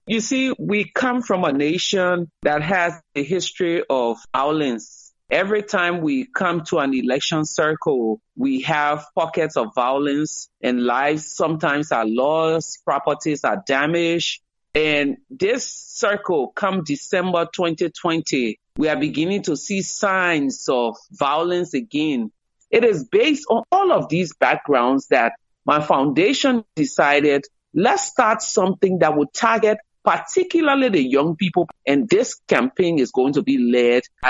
You see, we come from a nation that has a history of violence. Every time we come to an election circle, we have pockets of violence and lives sometimes are lost, properties are damaged. And this circle, come December 2020, we are beginning to see signs of violence again. It is based on all of these backgrounds that my foundation decided, let's start something that would target particularly the young people. And this campaign is going to be led by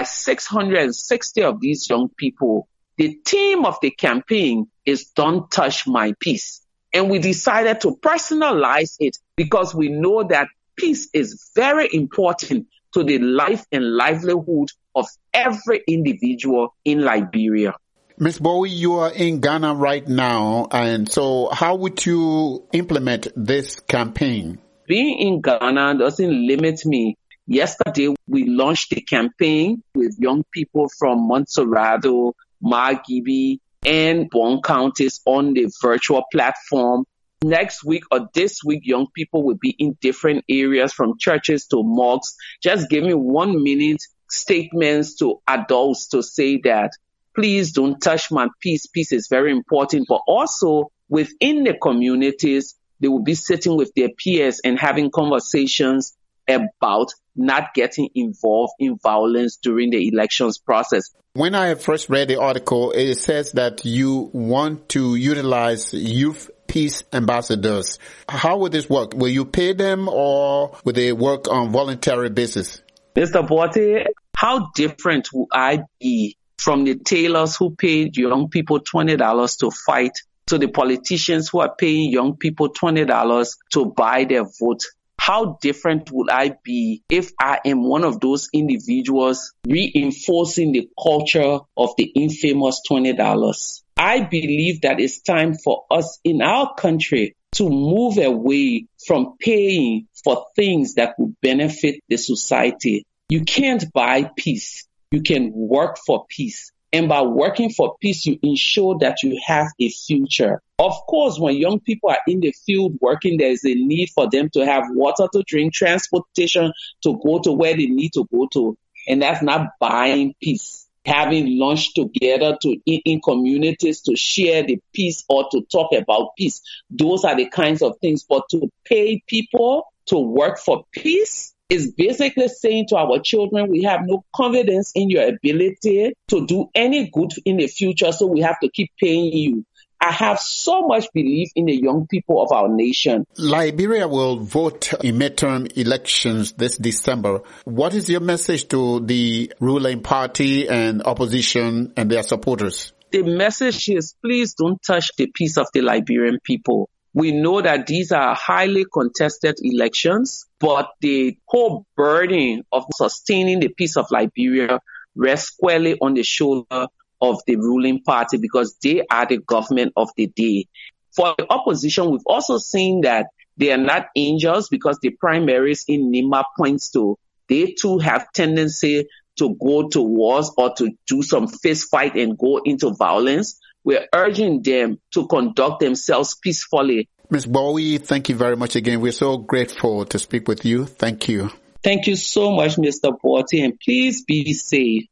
660 of these young people. The theme of the campaign is Don't Touch My Peace. And we decided to personalize it because we know that peace is very important to the life and livelihood of every individual in Liberia. Ms. Bowie, you are in Ghana right now, and so how would you implement this campaign? Being in Ghana doesn't limit me. Yesterday, we launched the campaign with young people from Montserrado, Margibi, and Bon counties on the virtual platform. Next week or this week, young people will be in different areas from churches to mosques. Just give me 1 minute statements to adults to say that, please don't touch my peace. Peace is very important. But also within the communities, they will be sitting with their peers and having conversations about not getting involved in violence during the elections process. When I first read the article, it says that you want to utilize youth peace ambassadors. How would this work? Will you pay them or will they work on voluntary basis? Mr. Boate, how different would I be from the tailors who paid young people $20 to fight to the politicians who are paying young people $20 to buy their vote? How different would I be if I am one of those individuals reinforcing the culture of the infamous $20? I believe that it's time for us in our country to move away from paying for things that will benefit the society. You can't buy peace. You can work for peace. And by working for peace, you ensure that you have a future. Of course, when young people are in the field working, there is a need for them to have water to drink, transportation to go to where they need to go to. And that's not buying peace. Having lunch together to eat in communities to share the peace or to talk about peace. Those are the kinds of things. But to pay people to work for peace is basically saying to our children, we have no confidence in your ability to do any good in the future, so we have to keep paying you. I have so much belief in the young people of our nation. Liberia will vote in midterm elections this December. What is your message to the ruling party and opposition and their supporters? The message is, please don't touch the peace of the Liberian people. We know that these are highly contested elections, but the whole burden of sustaining the peace of Liberia rests squarely on the shoulder of the ruling party because they are the government of the day. For the opposition, we've also seen that they are not angels because the primaries in Nima points to they too have tendency to go to wars or to do some fist fight and go into violence. We're urging them to conduct themselves peacefully. Ms. Bowie, thank you very much again. We're so grateful to speak with you. Thank you. Thank you so much, Mr. Boate, and please be safe.